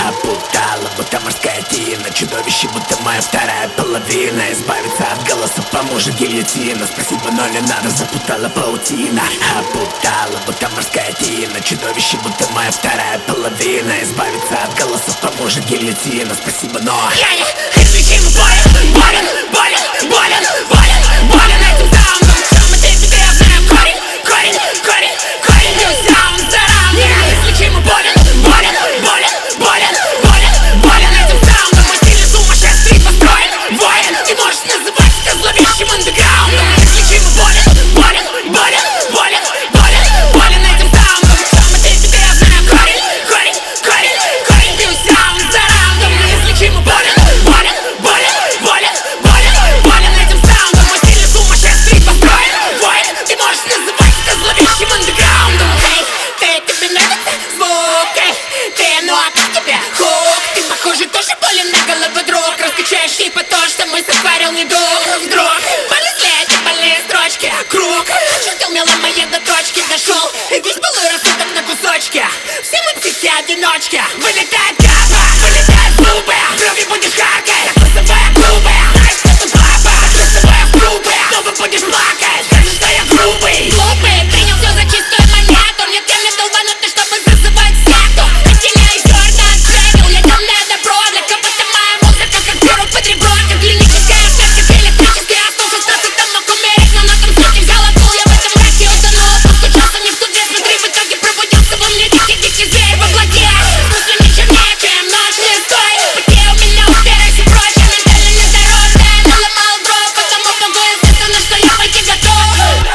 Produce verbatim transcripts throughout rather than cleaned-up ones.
Опутала, будто морская тина. Чудовище, будто моя вторая половина. Избавиться от голосов поможет гильотина. Спасибо, но не надо, запутала паутина. Опутала, будто морская тина. Чудовище, будто моя вторая половина. Избавиться от голосов поможет гильотина. Спасибо, но я неизлечимо болен, болен, болен, болен, болен, болен этим саундом. Шамы ты беды, я знаю корень, корень, корень, корень. New sound surround. Я неизлечимо болен, болен, болен, болен, болен, болен этим саундом. Мой стиль сумасшествий построен, воин. И можешь называть это зловещим андеграундом. Неизлечимо болен, болен, болен, болен, болен, болен этим саундом. Шамы ты беды, я знаю корень, корень, корень, корень. New sound surround. Неизлечимо болен, болен, болен, болен, болен, болен этим саундом. Мой стиль сумасшествий построен, воин. Ты можешь называть это зловещим андеграундом. Эй, ты, тебе нравится звук? Эй, ты, ну а как тебе хук? Ты, похоже, тоже болен на голову, друг. Раскачаешь типа то, что мы сотворил недуг. Вдруг полезли эти больные строчки. Круг чертил мело моей до точки дошел. И весь былой рассудок на кусочки. Все мы все одиночки. Вылетает капа, вылетает зубы. Крови будешь харкать, откусывая губы. Знаешь, что тут папа, откусывая в трубы. Снова будешь плакать, скажешь, что я грубый. Глупый, принял все за чистую монету. Нет, я не долбанутый, чтобы зазывать секту. Отделяй зерна от цепи, я темное добро. Для кого-то моя музыка как пирог под ребро. Как клиническая смерть, электрический остов. шестнадцатом мог умереть, но на том свете взял отгул. Я в этом мраке утонул, постучался не в ту дверь. Смотри, в итоге пробудился во мне дикий, дикий зверь во плоти. Смысле не чернее, чем ночь не стой. Пути у меня уперлись и прочь. Я ментально нездоровая, наломал дров. Потому могу естественно, что я пойти готов.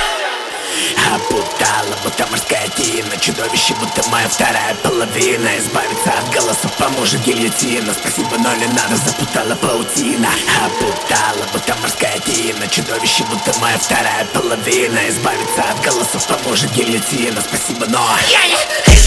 опутала, будто морская тина. Чудовище, будто моя вторая половина. Избавиться от голосов поможет гильотина. Спасибо, но не надо, запутала паутина. Опутала, будто морская тина. Чудовище, будто моя вторая половина. Избавиться от голосов поможет гильотина. Спасибо, но я не